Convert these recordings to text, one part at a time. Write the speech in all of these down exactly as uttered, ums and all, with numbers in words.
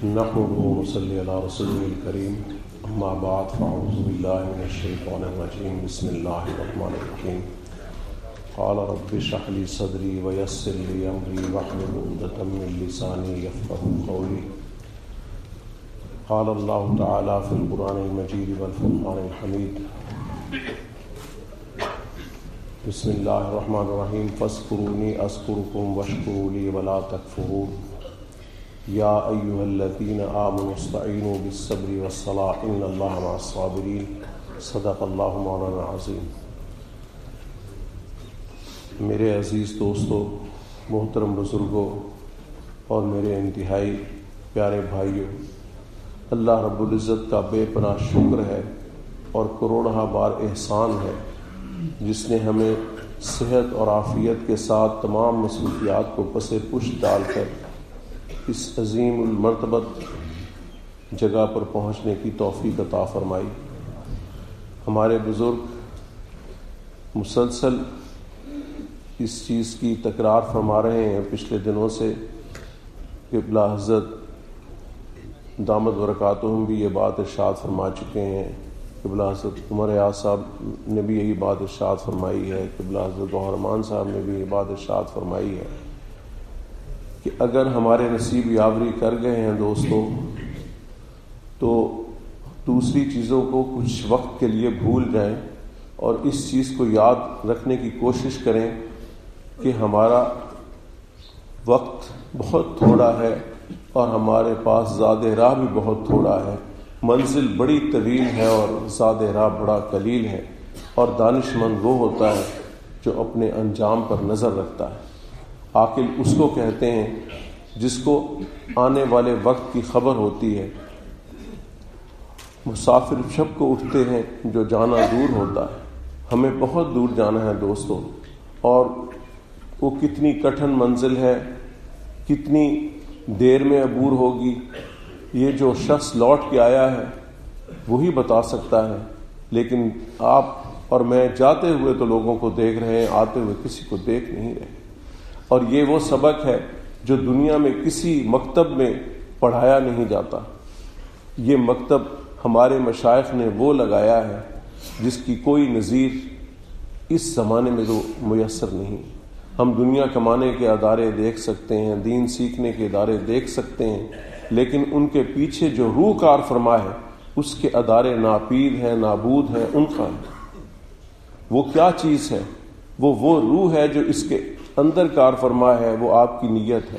نحمده ونصلي على رسوله الكريم اما بعد فاعوذ بالله من الشيطان الرجيم بسم الله الرحمن الرحيم قال رب اشرح لي صدري ويسر لي امري واحلل عقدة من لساني يفقهوا قولي قال الله تعالى في القرآن المجيد والفرقان الحميد بسم الله الرحمن الرحيم فاذكروني اذكركم واشكروا لي ولا تكفرون یا ایها الذین آمنوا استعینوا بالصبر والصلاة ان اللہ مع الصابرین صدق اللہ مولانا العظیم۔ میرے عزیز دوستو، محترم بزرگوں اور میرے انتہائی پیارے بھائیوں، اللہ رب العزت کا بے پناہ شکر ہے اور کروڑہ بار احسان ہے جس نے ہمیں صحت اور عافیت کے ساتھ تمام مصروفیات کو پس پش ڈال کر اس عظیم المرتبت جگہ پر پہنچنے کی توفیق عطا فرمائی۔ ہمارے بزرگ مسلسل اس چیز کی تکرار فرما رہے ہیں پچھلے دنوں سے کہ قبلہ حضرت دامت برکاتہم بھی یہ بات ارشاد فرما چکے ہیں، قبلہ حضرت عمر ایاز صاحب نے بھی یہی بات ارشاد فرمائی ہے، قبلہ حضرت گوہر رحمان صاحب نے بھی یہ بات ارشاد فرمائی ہے کہ اگر ہمارے نصیب یاوری کر گئے ہیں دوستو تو دوسری چیزوں کو کچھ وقت کے لیے بھول جائیں اور اس چیز کو یاد رکھنے کی کوشش کریں کہ ہمارا وقت بہت تھوڑا ہے اور ہمارے پاس زاد راہ بھی بہت تھوڑا ہے، منزل بڑی طویل ہے اور زاد راہ بڑا قلیل ہے، اور دانش مند وہ ہوتا ہے جو اپنے انجام پر نظر رکھتا ہے۔ عاقل اس کو کہتے ہیں جس کو آنے والے وقت کی خبر ہوتی ہے۔ مسافر شب کو اٹھتے ہیں جو جانا دور ہوتا ہے۔ ہمیں بہت دور جانا ہے دوستو، اور وہ کتنی کٹھن منزل ہے، کتنی دیر میں عبور ہوگی، یہ جو شخص لوٹ کے آیا ہے وہی بتا سکتا ہے، لیکن آپ اور میں جاتے ہوئے تو لوگوں کو دیکھ رہے ہیں، آتے ہوئے کسی کو دیکھ نہیں رہے۔ اور یہ وہ سبق ہے جو دنیا میں کسی مکتب میں پڑھایا نہیں جاتا۔ یہ مکتب ہمارے مشائخ نے وہ لگایا ہے جس کی کوئی نظیر اس زمانے میں تو میسر نہیں۔ ہم دنیا کمانے کے ادارے دیکھ سکتے ہیں، دین سیکھنے کے ادارے دیکھ سکتے ہیں، لیکن ان کے پیچھے جو روح کار فرما ہے اس کے ادارے ناپید ہیں، نابود ہیں، ان کا وہ کیا چیز ہے؟ وہ وہ روح ہے جو اس کے اندر کار فرما ہے، وہ آپ کی نیت ہے۔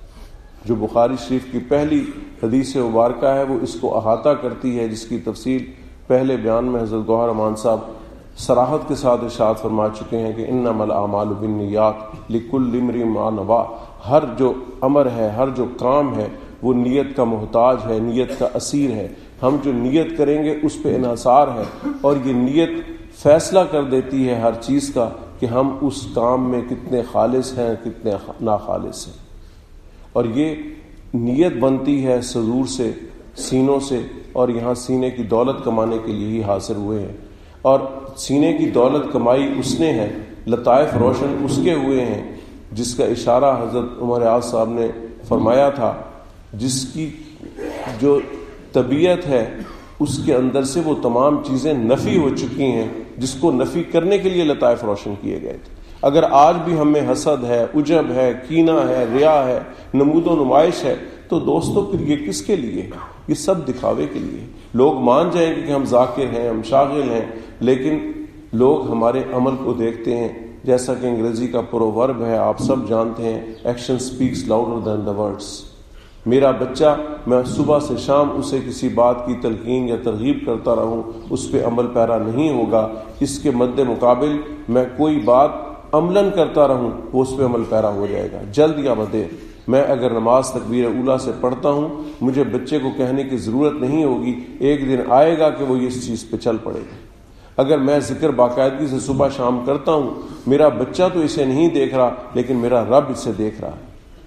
جو بخاری شریف کی پہلی حدیث مبارکہ ہے وہ اس کو احاطہ کرتی ہے، جس کی تفصیل پہلے بیان میں حضرت گوہر رحمان صاحب صراحت کے ساتھ ارشاد فرما چکے ہیں کہ انما الاعمال بالنیات لکل امرئ ما نوی۔ ہر جو امر ہے، ہر جو کام ہے وہ نیت کا محتاج ہے، نیت کا اسیر ہے۔ ہم جو نیت کریں گے اس پہ انحصار ہے، اور یہ نیت فیصلہ کر دیتی ہے ہر چیز کا کہ ہم اس کام میں کتنے خالص ہیں، کتنے ناخالص ہیں۔ اور یہ نیت بنتی ہے صدور سے، سینوں سے، اور یہاں سینے کی دولت کمانے کے لیے ہی حاضر ہوئے ہیں، اور سینے کی دولت کمائی اس نے ہے، لطائف روشن اس کے ہوئے ہیں جس کا اشارہ حضرت عمر ایاز صاحب نے فرمایا تھا، جس کی جو طبیعت ہے اس کے اندر سے وہ تمام چیزیں نفی ہو چکی ہیں جس کو نفی کرنے کے لیے لطائف روشن کیے گئے تھے۔ اگر آج بھی ہمیں حسد ہے، عجب ہے، کینہ ہے، ریا ہے، نمود و نمائش ہے، تو دوستو پھر یہ کس کے لیے ہے؟ یہ سب دکھاوے کے لیے۔ لوگ مان جائیں گے کہ ہم ذاکر ہیں، ہم شاغل ہیں، لیکن لوگ ہمارے عمل کو دیکھتے ہیں، جیسا کہ انگریزی کا پروورب ہے، آپ سب جانتے ہیں، action speaks louder than the words. میرا بچہ، میں صبح سے شام اسے کسی بات کی تلقین یا ترغیب کرتا رہوں، اس پہ عمل پیرا نہیں ہوگا۔ اس کے مد مقابل میں کوئی بات عملاً کرتا رہوں، وہ اس پہ عمل پیرا ہو جائے گا، جلد یا بدیر۔ میں اگر نماز تکبیر اولیٰ سے پڑھتا ہوں، مجھے بچے کو کہنے کی ضرورت نہیں ہوگی، ایک دن آئے گا کہ وہ اس چیز پہ چل پڑے گا۔ اگر میں ذکر باقاعدگی سے صبح شام کرتا ہوں، میرا بچہ تو اسے نہیں دیکھ رہا لیکن میرا رب اسے دیکھ رہا ہے۔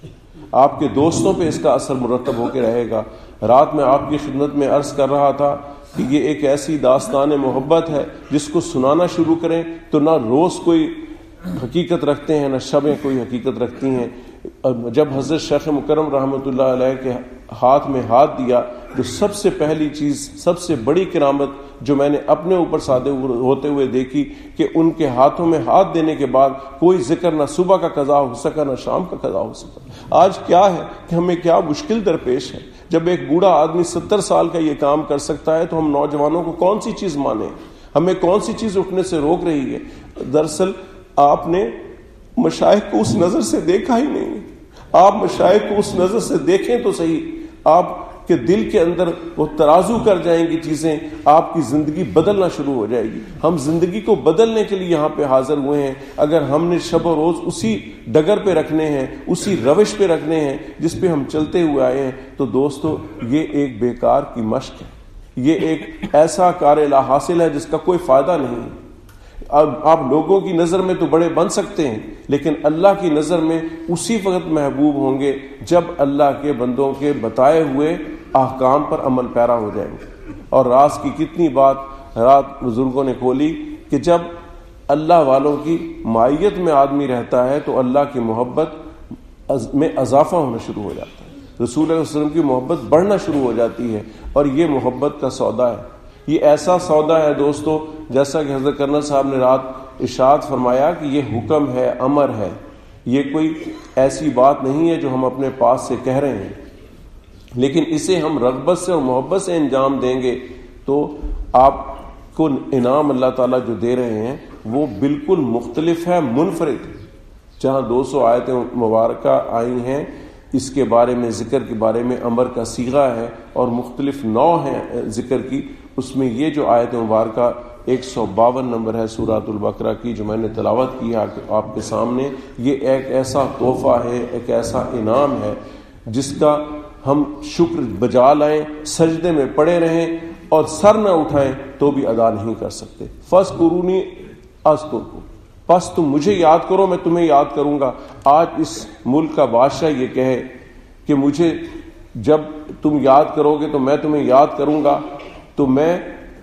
آپ کے دوستوں پہ اس کا اثر مرتب ہو کے رہے گا۔ رات میں آپ کی خدمت میں عرض کر رہا تھا کہ یہ ایک ایسی داستان محبت ہے جس کو سنانا شروع کریں تو نہ روز کوئی حقیقت رکھتے ہیں، نہ شبیں کوئی حقیقت رکھتی ہیں۔ جب حضرت شیخ مکرم رحمۃ اللہ علیہ کے ہاتھ میں ہاتھ دیا، جو سب سے پہلی چیز، سب سے بڑی کرامت جو میں نے اپنے اوپر صادر ہوتے ہوئے دیکھی کہ ان کے ہاتھوں میں ہاتھ دینے کے بعد کوئی ذکر نہ صبح کا قضا ہو سکا نہ شام کا قضا ہو سکا۔ آج کیا ہے کہ ہمیں کیا مشکل درپیش ہے، جب ایک بوڑھا آدمی ستر سال کا یہ کام کر سکتا ہے تو ہم نوجوانوں کو کون سی چیز مانیں، ہمیں کون سی چیز اٹھنے سے روک رہی ہے؟ دراصل آپ نے مشائخ کو اس نظر سے دیکھا ہی نہیں۔ آپ مشائخ کو اس نظر سے دیکھیں تو صحیح، آپ کے دل کے اندر وہ ترازو کر جائیں گی چیزیں، آپ کی زندگی بدلنا شروع ہو جائے گی۔ ہم زندگی کو بدلنے کے لیے یہاں پہ حاضر ہوئے ہیں، اگر ہم نے شب و روز اسی ڈگر پہ رکھنے ہیں، اسی روش پہ رکھنے ہیں جس پہ ہم چلتے ہوئے آئے ہیں، تو دوستو یہ ایک بیکار کی مشق ہے، یہ ایک ایسا کار لا حاصل ہے جس کا کوئی فائدہ نہیں ہے۔ اب آپ لوگوں کی نظر میں تو بڑے بن سکتے ہیں، لیکن اللہ کی نظر میں اسی وقت محبوب ہوں گے جب اللہ کے بندوں کے بتائے ہوئے احکام پر عمل پیرا ہو جائیں گے۔ اور راز کی کتنی بات رات بزرگوں نے کھولی کہ جب اللہ والوں کی معیت میں آدمی رہتا ہے تو اللہ کی محبت میں اضافہ ہونا شروع ہو جاتا ہے، رسول اللہ علیہ وسلم کی محبت بڑھنا شروع ہو جاتی ہے، اور یہ محبت کا سودا ہے۔ یہ ایسا سودا ہے دوستو، جیسا کہ حضرت کرنل صاحب نے رات ارشاد فرمایا کہ یہ حکم ہے، امر ہے، یہ کوئی ایسی بات نہیں ہے جو ہم اپنے پاس سے کہہ رہے ہیں، لیکن اسے ہم رغبت سے اور محبت سے انجام دیں گے تو آپ کو انعام اللہ تعالیٰ جو دے رہے ہیں وہ بالکل مختلف ہے، منفرد۔ جہاں دو سو آیتیں مبارکہ آئی ہیں، اس کے بارے میں ذکر کے بارے میں امر کا صیغہ ہے اور مختلف نو ہیں ذکر کی، اس میں یہ جو آیت مبارکہ ایک سو باون نمبر ہے سورۃ البقرہ کی جو میں نے تلاوت کی ہے آپ کے سامنے، یہ ایک ایسا تحفہ ہے، ایک ایسا انعام ہے جس کا ہم شکر بجا لائیں، سجدے میں پڑے رہیں اور سر نہ اٹھائیں تو بھی ادا نہیں کر سکتے۔ فَاذْكُرُونِی أَذْكُرْکُم، پس تم مجھے یاد کرو میں تمہیں یاد کروں گا۔ آج اس ملک کا بادشاہ یہ کہے کہ مجھے جب تم یاد کرو گے تو میں تمہیں یاد کروں گا، تو میں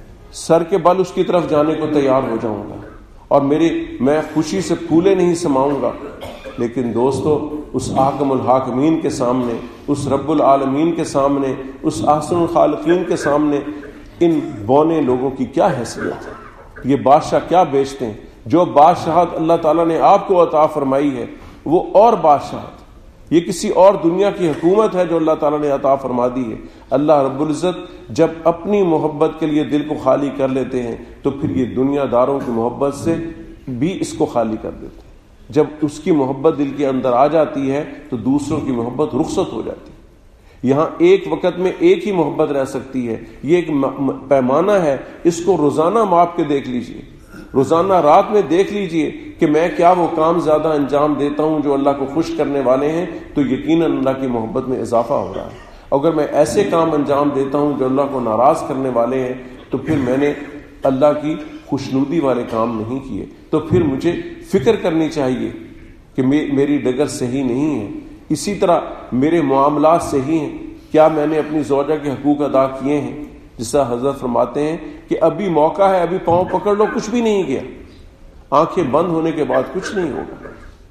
سر کے بل اس کی طرف جانے کو تیار ہو جاؤں گا اور میری میں خوشی سے پھولے نہیں سماؤں گا۔ لیکن دوستو اس حاکم الحاکمین کے سامنے، اس رب العالمین کے سامنے، اس احسن الخالقین کے سامنے ان بونے لوگوں کی کیا حیثیت ہے؟ یہ بادشاہ کیا بیچتے ہیں؟ جو بادشاہت اللہ تعالیٰ نے آپ کو عطا فرمائی ہے وہ اور بادشاہت، یہ کسی اور دنیا کی حکومت ہے جو اللہ تعالیٰ نے عطا فرما دی ہے۔ اللہ رب العزت جب اپنی محبت کے لیے دل کو خالی کر لیتے ہیں تو پھر یہ دنیا داروں کی محبت سے بھی اس کو خالی کر دیتے ہیں۔ جب اس کی محبت دل کے اندر آ جاتی ہے تو دوسروں کی محبت رخصت ہو جاتی ہے۔ یہاں ایک وقت میں ایک ہی محبت رہ سکتی ہے، یہ ایک پیمانہ ہے، اس کو روزانہ ماپ کے دیکھ لیجئے، روزانہ رات میں دیکھ لیجئے کہ میں کیا وہ کام زیادہ انجام دیتا ہوں جو اللہ کو خوش کرنے والے ہیں، تو یقیناً اللہ کی محبت میں اضافہ ہو رہا ہے۔ اگر میں ایسے کام انجام دیتا ہوں جو اللہ کو ناراض کرنے والے ہیں تو پھر میں نے اللہ کی خوشنودی والے کام نہیں کیے، تو پھر مجھے فکر کرنی چاہیے کہ میری ڈگر صحیح نہیں ہے۔ اسی طرح میرے معاملات صحیح ہیں، کیا میں نے اپنی زوجہ کے حقوق ادا کیے ہیں؟ جس طرح حضرت فرماتے ہیں کہ ابھی موقع ہے، ابھی پاؤں پکڑ لو، کچھ بھی نہیں گیا، آنکھیں بند ہونے کے بعد کچھ نہیں ہوگا۔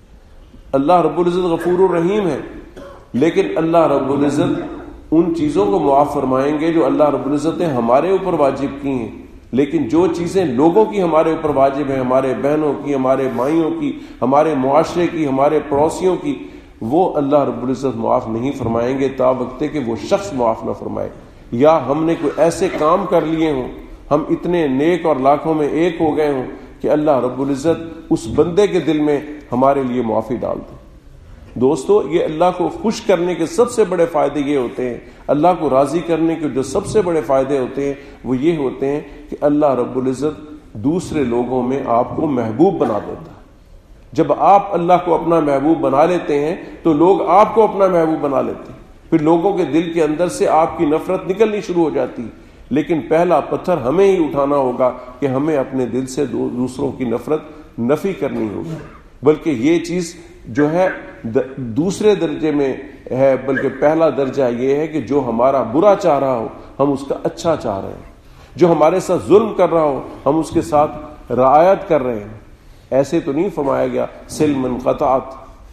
اللہ رب العزت غفور الرحیم ہے، لیکن اللہ رب العزت ان چیزوں کو معاف فرمائیں گے جو اللہ رب العزت نے ہمارے اوپر واجب کی ہیں، لیکن جو چیزیں لوگوں کی ہمارے اوپر واجب ہیں، ہمارے بہنوں کی، ہمارے مائیوں کی، ہمارے معاشرے کی، ہمارے پڑوسیوں کی، وہ اللہ رب العزت معاف نہیں فرمائیں گے تا وقت کہ وہ شخص معاف نہ فرمائے، یا ہم نے کوئی ایسے کام کر لیے ہوں، ہم اتنے نیک اور لاکھوں میں ایک ہو گئے ہوں کہ اللہ رب العزت اس بندے کے دل میں ہمارے لیے معافی ڈال دے۔ دوستو یہ اللہ کو خوش کرنے کے سب سے بڑے فائدے یہ ہوتے ہیں، اللہ کو راضی کرنے کے جو سب سے بڑے فائدے ہوتے ہیں وہ یہ ہوتے ہیں کہ اللہ رب العزت دوسرے لوگوں میں آپ کو محبوب بنا دیتا ہے۔ جب آپ اللہ کو اپنا محبوب بنا لیتے ہیں تو لوگ آپ کو اپنا محبوب بنا لیتے ہیں، پھر لوگوں کے دل کے اندر سے آپ کی نفرت نکلنی شروع ہو جاتی ہے۔ لیکن پہلا پتھر ہمیں ہی اٹھانا ہوگا کہ ہمیں اپنے دل سے دوسروں کی نفرت نفی کرنی ہوگی، بلکہ یہ چیز جو ہے دوسرے درجے میں ہے، بلکہ پہلا درجہ یہ ہے کہ جو ہمارا برا چاہ رہا ہو ہم اس کا اچھا چاہ رہے ہیں، جو ہمارے ساتھ ظلم کر رہا ہو ہم اس کے ساتھ رعایت کر رہے ہیں۔ ایسے تو نہیں فرمایا گیا سل من قطعت،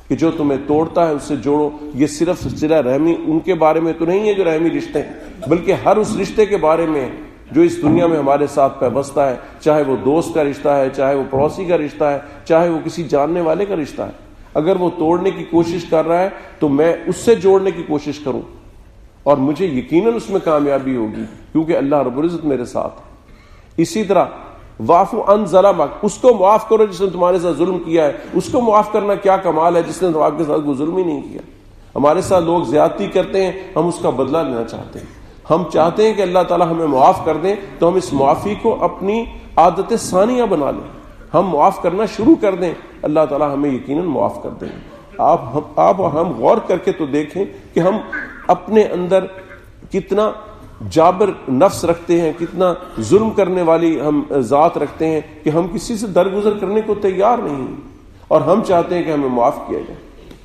کہ جو تمہیں توڑتا ہے اس سے جوڑو. یہ صرف صلہ رحمی ان کے بارے میں تو نہیں ہے جو رحمی رشتے ہیں، بلکہ ہر اس رشتے کے بارے میں جو اس دنیا میں ہمارے ساتھ پیوستہ ہے، چاہے وہ دوست کا رشتہ ہے، چاہے وہ پڑوسی کا رشتہ ہے، چاہے وہ کسی جاننے والے کا رشتہ ہے. اگر وہ توڑنے کی کوشش کر رہا ہے تو میں اس سے جوڑنے کی کوشش کروں، اور مجھے یقیناً اس میں کامیابی ہوگی، کیونکہ اللہ رب العزت میرے ساتھ ہے. اسی طرح واعف عن ظلمک، اس کو معاف کرو جس نے تمہارے ساتھ ظلم کیا ہے. اس کو معاف کرنا کیا کمال ہے جس نے آپ کے ساتھ کوئی ظلم ہی نہیں کیا. ہمارے ساتھ لوگ زیادتی کرتے ہیں، ہم اس کا بدلہ لینا چاہتے ہیں. ہم چاہتے ہیں کہ اللہ تعالیٰ ہمیں معاف کر دیں، تو ہم اس معافی کو اپنی عادت ثانیہ بنا لیں، ہم معاف کرنا شروع کر دیں، اللہ تعالیٰ ہمیں یقیناً معاف کر دیں. آپ آپ اور ہم غور کر کے تو دیکھیں کہ ہم اپنے اندر کتنا جابر نفس رکھتے ہیں، کتنا ظلم کرنے والی ہم ذات رکھتے ہیں کہ ہم کسی سے درگزر کرنے کو تیار نہیں ہیں، اور ہم چاہتے ہیں کہ ہمیں معاف کیا جائے.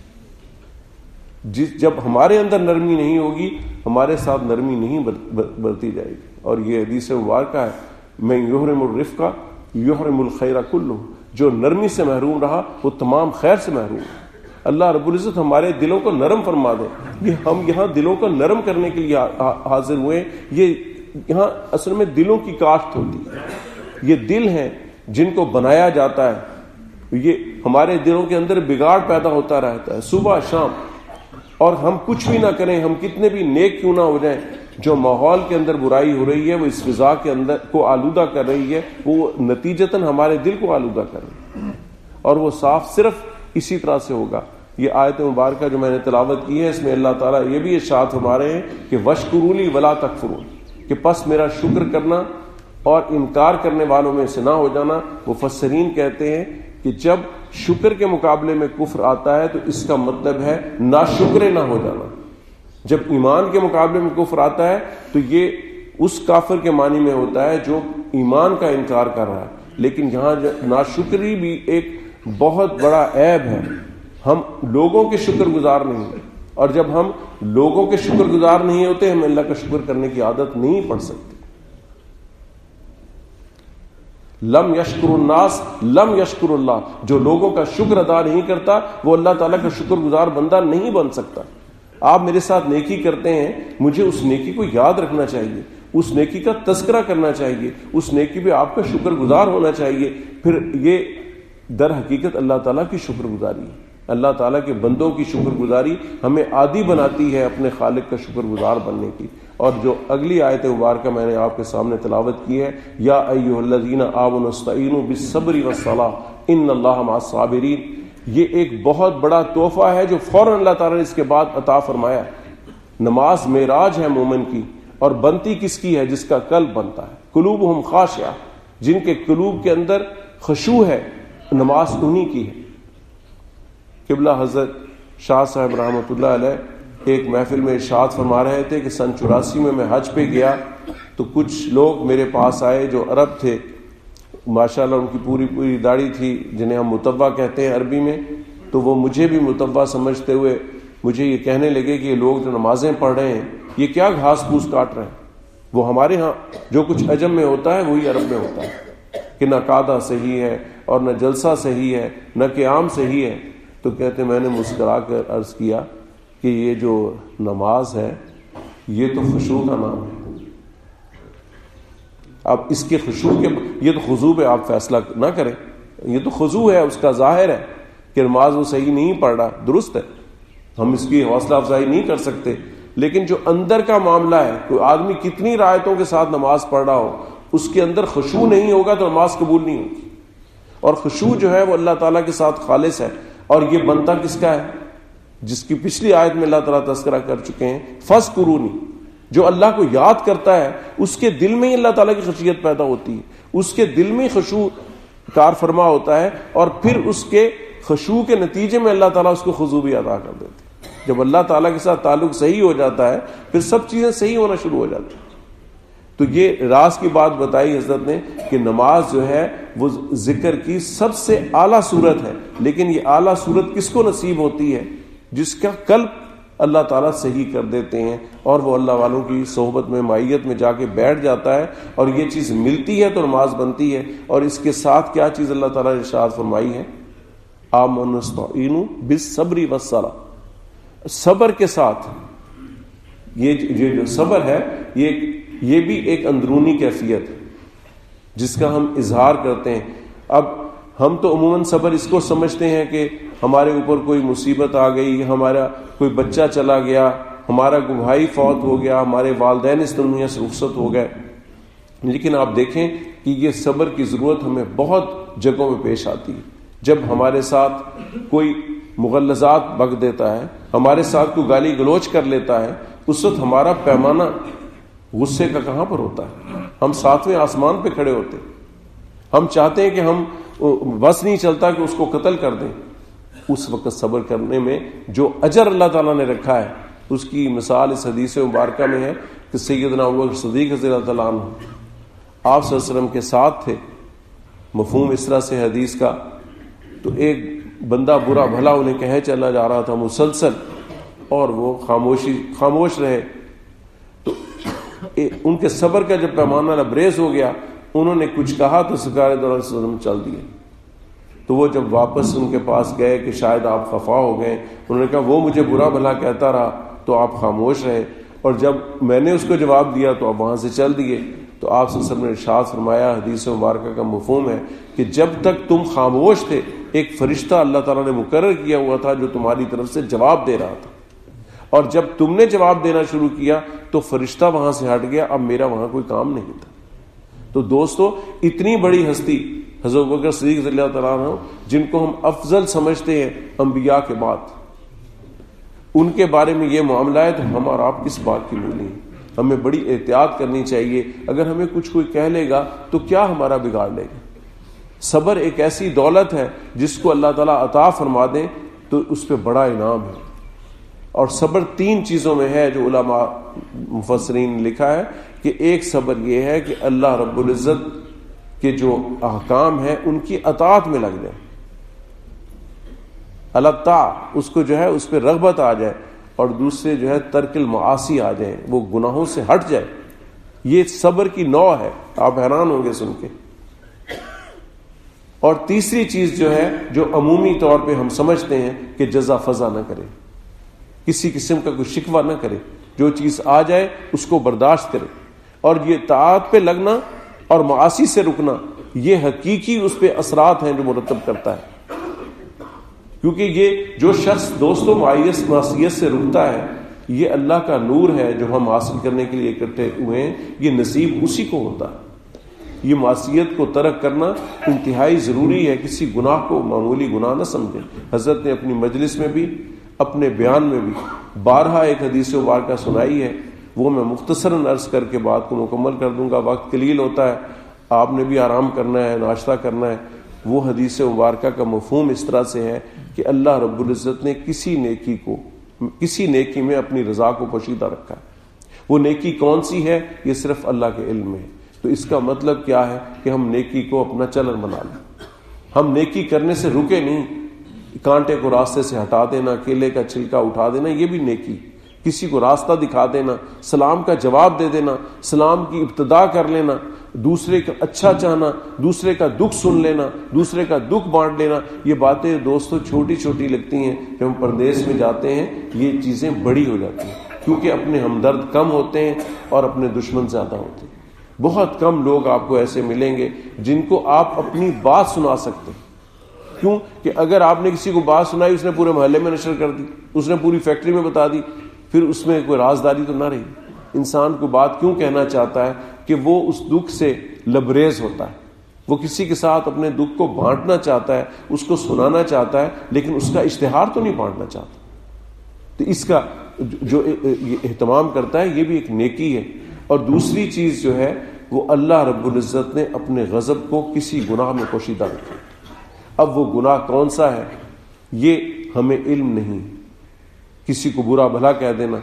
جس جب ہمارے اندر نرمی نہیں ہوگی، ہمارے ساتھ نرمی نہیں برتی جائے گی. اور یہ حدیث مبارکہ ہے، میں یحرم الرفق یحرم الخیر کلہ، جو نرمی سے محروم رہا وہ تمام خیر سے محروم ہے. اللہ رب العزت ہمارے دلوں کو نرم فرما دے. یہ ہم یہاں دلوں کو نرم کرنے کے لیے حاضر ہوئے. یہ یہاں اصل میں دلوں کی کاشت ہوتی ہے. یہ دل ہیں جن کو بنایا جاتا ہے. یہ ہمارے دلوں کے اندر بگاڑ پیدا ہوتا رہتا ہے صبح شام، اور ہم کچھ بھی نہ کریں، ہم کتنے بھی نیک کیوں نہ ہو جائیں، جو ماحول کے اندر برائی ہو رہی ہے وہ اس فضا کے اندر کو آلودہ کر رہی ہے، وہ نتیجتاً ہمارے دل کو آلودہ کر رہی ہے، اور وہ صاف صرف اسی طرح سے ہوگا. یہ آیت مبارکہ جو میں نے تلاوت کی ہے، اس میں اللہ تعالیٰ یہ بھی ارشاد فرما رہے ہیں کہ وَاشْكُرُوا لِي وَلَا تَكْفُرُونَ، کہ پس میرا شکر کرنا اور انکار کرنے والوں میں سے نہ ہو جانا. مفسرین کہتے ہیں کہ جب شکر کے مقابلے میں کفر آتا ہے تو اس کا مطلب ہے ناشکرے نہ ہو جانا. جب ایمان کے مقابلے میں کفر آتا ہے تو یہ اس کافر کے معنی میں ہوتا ہے جو ایمان کا انکار کر رہا ہے. لیکن یہاں ناشکری بھی ایک بہت بڑا عیب ہے. ہم لوگوں کے شکر گزار نہیں ہیں، اور جب ہم لوگوں کے شکر گزار نہیں ہوتے، ہم اللہ کا شکر کرنے کی عادت نہیں پڑ سکتے. لم یشکر الناس لم یشکر اللہ، جو لوگوں کا شکر ادا نہیں کرتا وہ اللہ تعالیٰ کا شکر گزار بندہ نہیں بن سکتا. آپ میرے ساتھ نیکی کرتے ہیں، مجھے اس نیکی کو یاد رکھنا چاہیے، اس نیکی کا تذکرہ کرنا چاہیے، اس نیکی پہ آپ کا شکر گزار ہونا چاہیے. پھر یہ در حقیقت اللہ تعالیٰ کی شکر گزاری ہے. اللہ تعالیٰ کے بندوں کی شکر گزاری ہمیں عادی بناتی ہے اپنے خالق کا شکر گزار بننے کی. اور جو اگلی آیت مبارکہ میں نے آپ کے سامنے تلاوت کی ہے، یا ایھا الذین آمنوا استعینوا بالصبر والصلاۃ ان اللہ مع الصابرین، یہ ایک بہت بڑا تحفہ ہے جو فوراً اللہ تعالیٰ نے اس کے بعد عطا فرمایا. نماز معراج ہے مومن کی، اور بنتی کس کی ہے؟ جس کا قلب بنتا ہے. قلوبہم خاشعہ، جن کے قلوب کے اندر خشوع ہے، نماز انہی کی ہے. قبلہ حضرت شاہ صاحب رحمۃ اللہ علیہ ایک محفل میں ارشاد فرما رہے تھے کہ سن چوراسی میں میں حج پہ گیا تو کچھ لوگ میرے پاس آئے جو عرب تھے، ماشاءاللہ ان کی پوری پوری داڑھی تھی، جنہیں ہم متوع کہتے ہیں عربی میں. تو وہ مجھے بھی متوع سمجھتے ہوئے مجھے یہ کہنے لگے کہ یہ لوگ جو نمازیں پڑھ رہے ہیں یہ کیا گھاس پھوس کاٹ رہے ہیں. وہ ہمارے ہاں جو کچھ عجم میں ہوتا ہے وہی عرب میں ہوتا ہے، کہ نہ قعدہ صحیح ہے اور نہ جلسہ صحیح ہے نہ قیام صحیح ہے. تو کہتے میں نے مسکرا کر عرض کیا کہ یہ جو نماز ہے یہ تو خشوع کا نام ہے. اب اس کے خشوع کے یہ تو خضوع پہ آپ فیصلہ نہ کریں، یہ تو خضوع ہے، اس کا ظاہر ہے کہ نماز وہ صحیح نہیں پڑھ رہا، درست ہے، ہم اس کی حوصلہ افزائی نہیں کر سکتے. لیکن جو اندر کا معاملہ ہے، کوئی آدمی کتنی رعایتوں کے ساتھ نماز پڑھ رہا ہو، اس کے اندر خشوع نہیں ہوگا تو نماز قبول نہیں ہوگی. اور خشوع جو ہے وہ اللہ تعالیٰ کے ساتھ خالص ہے. اور یہ بنتا کس کا ہے؟ جس کی پچھلی آیت میں اللہ تعالیٰ تذکرہ کر چکے ہیں، فَاذْكُرُونِی، جو اللہ کو یاد کرتا ہے اس کے دل میں ہی اللہ تعالیٰ کی خشیت پیدا ہوتی ہے، اس کے دل میں خشوع کار فرما ہوتا ہے، اور پھر اس کے خشوع کے نتیجے میں اللہ تعالیٰ اس کو خضوع بھی عطا کر دیتے ہیں. جب اللہ تعالیٰ کے ساتھ تعلق صحیح ہو جاتا ہے پھر سب چیزیں صحیح ہونا شروع ہو جاتی ہیں. تو یہ راز کی بات بتائی حضرت نے کہ نماز جو ہے وہ ذکر کی سب سے اعلیٰ صورت ہے. لیکن یہ اعلیٰ صورت کس کو نصیب ہوتی ہے؟ جس کا قلب اللہ تعالیٰ صحیح کر دیتے ہیں، اور وہ اللہ والوں کی صحبت میں معیت میں جا کے بیٹھ جاتا ہے، اور یہ چیز ملتی ہے تو نماز بنتی ہے. اور اس کے ساتھ کیا چیز اللہ تعالیٰ نے ارشاد فرمائی ہے؟ آمنوا استعینوا بالصبر والصلاۃ، صبر کے ساتھ، یہ جو صبر ہے یہ یہ بھی ایک اندرونی کیفیت ہے جس کا ہم اظہار کرتے ہیں. اب ہم تو عموماً صبر اس کو سمجھتے ہیں کہ ہمارے اوپر کوئی مصیبت آ گئی، ہمارا کوئی بچہ چلا گیا، ہمارا کوئی بھائی فوت ہو گیا، ہمارے والدین اس دنیا سے رخصت ہو گئے. لیکن آپ دیکھیں کہ یہ صبر کی ضرورت ہمیں بہت جگہوں میں پیش آتی ہے. جب ہمارے ساتھ کوئی مغلظات بک دیتا ہے، ہمارے ساتھ کوئی گالی گلوچ کر لیتا ہے، اس وقت ہمارا پیمانہ غصے کا کہاں پر ہوتا ہے؟ ہم ساتویں آسمان پہ کھڑے ہوتے ہیں، ہم چاہتے ہیں کہ ہم بس نہیں چلتا کہ اس کو قتل کر دیں. اس وقت صبر کرنے میں جو اجر اللہ تعالیٰ نے رکھا ہے اس کی مثال اس حدیث مبارکہ میں ہے کہ سیدنا ابوبکر صدیق رضی اللہ تعالیٰ عنہ آپ صلی اللہ علیہ وسلم کے ساتھ تھے. مفہوم اس طرح سے حدیث کا، تو ایک بندہ برا بھلا انہیں کہے چلا جا رہا تھا مسلسل، اور وہ خاموشی خاموش رہے. تو ان کے صبر کا جب پیمانہ لبریز ہو گیا، انہوں نے کچھ کہا تو سرکار دو علیہ وسلم چل دیے. تو وہ جب واپس ان کے پاس گئے کہ شاید آپ خفا ہو گئے، انہوں نے کہا وہ مجھے برا بھلا کہتا رہا تو آپ خاموش رہے، اور جب میں نے اس کو جواب دیا تو آپ وہاں سے چل دیے. تو آپ صلی اللہ علیہ وسلم نے ارشاد فرمایا، حدیث مبارکہ کا مفہوم ہے کہ جب تک تم خاموش تھے ایک فرشتہ اللہ تعالیٰ نے مقرر کیا ہوا تھا جو تمہاری طرف سے جواب دے رہا تھا، اور جب تم نے جواب دینا شروع کیا تو فرشتہ وہاں سے ہٹ گیا، اب میرا وہاں کوئی کام نہیں تھا. تو دوستو، اتنی بڑی ہستی حضرت ابوبکر صدیق رضی اللہ تعالیٰ عنہ، جن کو ہم افضل سمجھتے ہیں انبیاء کے بعد، ان کے بارے میں یہ معاملہ ہے تو ہم اور آپ کس بات کی بولی ہیں؟ ہمیں بڑی احتیاط کرنی چاہیے. اگر ہمیں کچھ کوئی کہہ لے گا تو کیا ہمارا بگاڑ لے گا؟ صبر ایک ایسی دولت ہے جس کو اللہ تعالیٰ عطا فرما دیں تو اس پہ بڑا انعام ہے. اور صبر تین چیزوں میں ہے جو علماء مفسرین نے لکھا ہے کہ ایک صبر یہ ہے کہ اللہ رب العزت کے جو احکام ہیں ان کی اطاعت میں لگ جائے، اللہ تعالی اس کو جو ہے اس پہ رغبت آ جائے، اور دوسرے جو ہے ترک المعاصی آ جائیں، وہ گناہوں سے ہٹ جائے. یہ صبر کی نوع ہے، آپ حیران ہوں گے سن کے. اور تیسری چیز جو ہے جو عمومی طور پہ ہم سمجھتے ہیں کہ جزا فضا نہ کرے، کسی قسم کا کوئی شکوہ نہ کرے، جو چیز آ جائے اس کو برداشت کرے. اور یہ طاعت پہ لگنا اور معاصی سے رکنا، یہ حقیقی اس پہ اثرات ہیں جو مرتب کرتا ہے. کیونکہ یہ جو شخص دوستوں معصیت سے رکتا ہے، یہ اللہ کا نور ہے جو ہم حاصل کرنے کے لیے اکٹھے ہوئے ہیں، یہ نصیب اسی کو ہوتا ہے. یہ معصیت کو ترک کرنا انتہائی ضروری ہے، کسی گناہ کو معمولی گناہ نہ سمجھیں. حضرت نے اپنی مجلس میں بھی، اپنے بیان میں بھی بارہا ایک حدیث مبارکہ سنائی ہے، وہ میں مختصراً عرض کر کے بات کو مکمل کر دوں گا. وقت قلیل ہوتا ہے، آپ نے بھی آرام کرنا ہے، ناشتہ کرنا ہے. وہ حدیث مبارکہ کا مفہوم اس طرح سے ہے کہ اللہ رب العزت نے کسی نیکی کو کسی نیکی میں اپنی رضا کو پوشیدہ رکھا ہے. وہ نیکی کون سی ہے یہ صرف اللہ کے علم میں ہے. تو اس کا مطلب کیا ہے کہ ہم نیکی کو اپنا چلن بنا لیں. ہم نیکی کرنے سے رکے نہیں. کانٹے کو راستے سے ہٹا دینا، کیلے کا چھلکا اٹھا دینا، یہ بھی نیکی. کسی کو راستہ دکھا دینا، سلام کا جواب دے دینا، سلام کی ابتدا کر لینا، دوسرے کا اچھا چاہنا، دوسرے کا دکھ سن لینا، دوسرے کا دکھ بانٹ لینا، یہ باتیں دوستو چھوٹی چھوٹی لگتی ہیں. جب ہم پردیس میں جاتے ہیں یہ چیزیں بڑی ہو جاتی ہیں، کیونکہ اپنے ہمدرد کم ہوتے ہیں اور اپنے دشمن زیادہ ہوتے ہیں. بہت کم لوگ آپ کو ایسے ملیں گے جن کو آپ اپنی بات سنا سکتے ہیں. کیوں کہ اگر آپ نے کسی کو بات سنائی، اس نے پورے محلے میں نشر کر دی، اس نے پوری فیکٹری میں بتا دی، پھر اس میں کوئی رازداری تو نہ رہی. انسان کو بات کیوں کہنا چاہتا ہے کہ وہ اس دکھ سے لبریز ہوتا ہے، وہ کسی کے ساتھ اپنے دکھ کو بانٹنا چاہتا ہے، اس کو سنانا چاہتا ہے، لیکن اس کا اشتہار تو نہیں بانٹنا چاہتا. تو اس کا جو اہتمام کرتا ہے یہ بھی ایک نیکی ہے. اور دوسری چیز جو ہے وہ اللہ رب العزت نے اپنے غضب کو کسی گناہ میں پوشیدہ رکھا. اب وہ گناہ کون سا ہے یہ ہمیں علم نہیں. کسی کو برا بھلا کہہ دینا،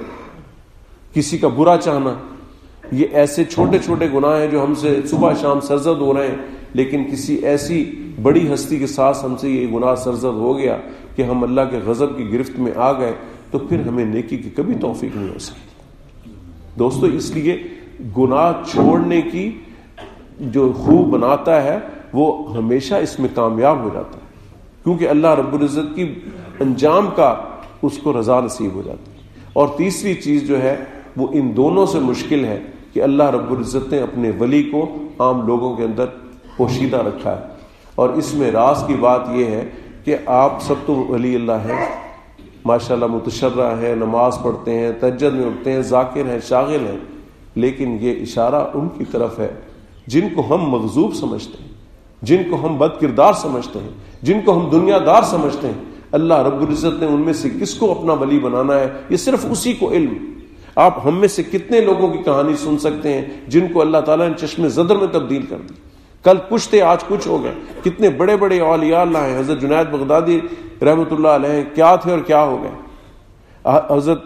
کسی کا برا چاہنا، یہ ایسے چھوٹے چھوٹے گناہ ہیں جو ہم سے صبح شام سرزد ہو رہے ہیں. لیکن کسی ایسی بڑی ہستی کے ساتھ ہم سے یہ گناہ سرزد ہو گیا کہ ہم اللہ کے غضب کی گرفت میں آ گئے، تو پھر ہمیں نیکی کی کبھی توفیق نہیں ہو سکتی. دوستو اس لیے گناہ چھوڑنے کی جو خوب بناتا ہے وہ ہمیشہ اس میں کامیاب ہو جاتا ہے، کیونکہ اللہ رب العزت کی انجام کا اس کو رضا نصیب ہو جاتی ہے۔ اور تیسری چیز جو ہے وہ ان دونوں سے مشکل ہے کہ اللہ رب العزت نے اپنے ولی کو عام لوگوں کے اندر پوشیدہ رکھا ہے، اور اس میں راز کی بات یہ ہے کہ آپ سب تو ولی اللہ ہیں، ماشاءاللہ متشرع ہیں، نماز پڑھتے ہیں، تہجد میں اٹھتے ہیں، ذاکر ہیں، شاغل ہیں، لیکن یہ اشارہ ان کی طرف ہے جن کو ہم مغضوب سمجھتے ہیں، جن کو ہم بد کردار سمجھتے ہیں، جن کو ہم دنیا دار سمجھتے ہیں۔ اللہ رب العزت نے ان میں سے کس کو اپنا ولی بنانا ہے یہ صرف اسی کو علم۔ آپ ہم میں سے کتنے لوگوں کی کہانی سن سکتے ہیں جن کو اللہ تعالیٰ نے چشم زدر میں تبدیل کر دی، کل کچھ تھے آج کچھ ہو گئے۔ کتنے بڑے بڑے اولیاء اللہ ہیں، حضرت جنید بغدادی رحمۃ اللہ علیہ کیا تھے اور کیا ہو گئے، حضرت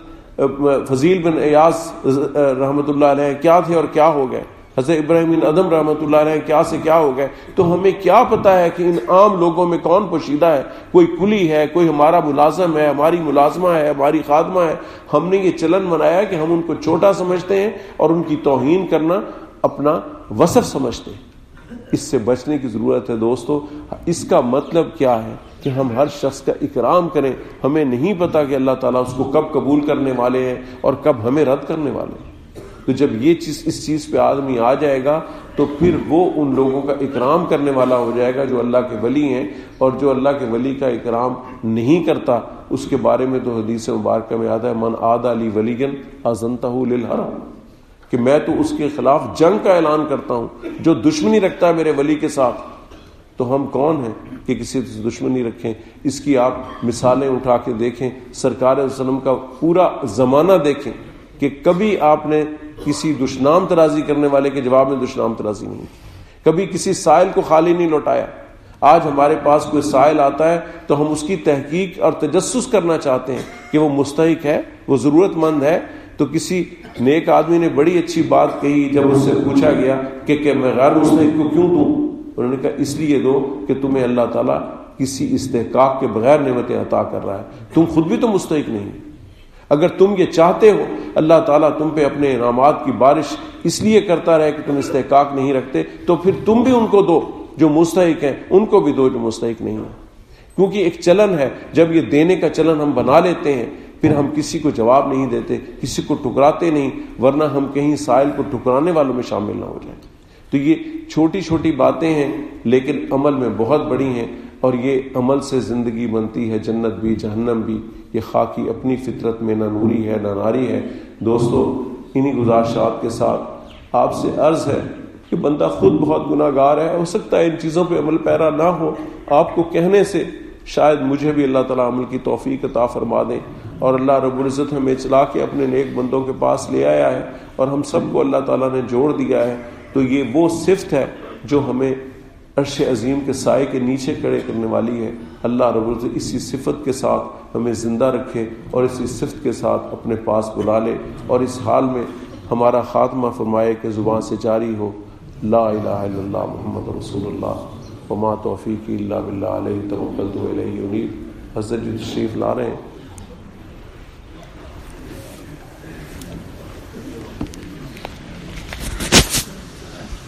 فضیل بن ایاز رحمۃ اللہ علیہ کیا تھے اور کیا ہو گئے، حضرت ابراہیم بن ادم رحمۃ اللہ علیہ کیا سے کیا ہو گئے۔ تو ہمیں کیا پتا ہے کہ ان عام لوگوں میں کون پوشیدہ ہے، کوئی کلی ہے، کوئی ہمارا ملازم ہے، ہماری ملازمہ ہے، ہماری خادمہ ہے۔ ہم نے یہ چلن بنایا کہ ہم ان کو چھوٹا سمجھتے ہیں اور ان کی توہین کرنا اپنا وصف سمجھتے ہیں۔ اس سے بچنے کی ضرورت ہے دوستو۔ اس کا مطلب کیا ہے کہ ہم ہر شخص کا اکرام کریں۔ ہمیں نہیں پتا کہ اللہ تعالیٰ اس کو کب قبول کرنے والے ہیں اور کب ہمیں رد کرنے والے ہیں۔ تو جب یہ چیز اس چیز پہ آدمی آ جائے گا تو پھر وہ ان لوگوں کا اکرام کرنے والا ہو جائے گا جو اللہ کے ولی ہیں، اور جو اللہ کے ولی کا اکرام نہیں کرتا اس کے بارے میں تو حدیث مبارکہ میں آتا ہے من عادى لي وليا اذنته للحرب، کہ میں تو اس کے خلاف جنگ کا اعلان کرتا ہوں جو دشمنی رکھتا ہے میرے ولی کے ساتھ۔ تو ہم کون ہیں کہ کسی سے دشمنی رکھیں؟ اس کی آپ مثالیں اٹھا کے دیکھیں، سرکار علیہ وسلم کا پورا زمانہ دیکھیں کہ کبھی آپ نے کسی دشنام ترازی کرنے والے کے جواب میں دشنام ترازی نہیں، کبھی کسی سائل کو خالی نہیں لوٹایا۔ آج ہمارے پاس کوئی سائل آتا ہے تو ہم اس کی تحقیق اور تجسس کرنا چاہتے ہیں کہ وہ مستحق ہے، وہ ضرورت مند ہے۔ تو کسی نیک آدمی نے بڑی اچھی بات کہی جب اس سے پوچھا گیا کہ, کہ میں غیر مستحق کو کیوں دوں؟ انہوں نے کہا اس لیے دو کہ تمہیں اللہ تعالیٰ کسی استحقاق کے بغیر نعمتیں عطا کر رہا ہے، تم خود بھی تو مستحق نہیں۔ اگر تم یہ چاہتے ہو اللہ تعالیٰ تم پہ اپنے انعامات کی بارش اس لیے کرتا رہے کہ تم استحقاق نہیں رکھتے، تو پھر تم بھی ان کو دو جو مستحق ہیں، ان کو بھی دو جو مستحق نہیں ہیں۔ کیونکہ ایک چلن ہے، جب یہ دینے کا چلن ہم بنا لیتے ہیں پھر ہم کسی کو جواب نہیں دیتے، کسی کو ٹکراتے نہیں، ورنہ ہم کہیں سائل کو ٹکرانے والوں میں شامل نہ ہو جائیں۔ تو یہ چھوٹی چھوٹی باتیں ہیں لیکن عمل میں بہت بڑی ہیں، اور یہ عمل سے زندگی بنتی ہے، جنت بھی جہنم بھی۔ یہ خاکی اپنی فطرت میں نہ نوری ہے نہ ناری ہے۔ دوستو انہی گزارشات کے ساتھ آپ سے عرض ہے کہ بندہ خود بہت گناہ گار ہے، ہو سکتا ہے ان چیزوں پہ عمل پیرا نہ ہو، آپ کو کہنے سے شاید مجھے بھی اللہ تعالیٰ عمل کی توفیق عطا فرما دیں، اور اللہ رب العزت ہمیں چلا کے اپنے نیک بندوں کے پاس لے آیا ہے اور ہم سب کو اللہ تعالیٰ نے جوڑ دیا ہے۔ تو یہ وہ صفت ہے جو ہمیں عرش عظیم کے سائے کے نیچے کھڑے کرنے والی ہے۔ اللہ رب العزت اسی صفت کے ساتھ ہمیں زندہ رکھے اور اسی صفت کے ساتھ اپنے پاس بلا لے، اور اس حال میں ہمارا خاتمہ فرمائے کہ زبان سے جاری ہو لا الہ الا اللہ محمد رسول اللہ وما توفیقی الا باللہ علیہ توکلت و الیہ انیب۔ حضرت جی تشریف لا رہے ہیں۔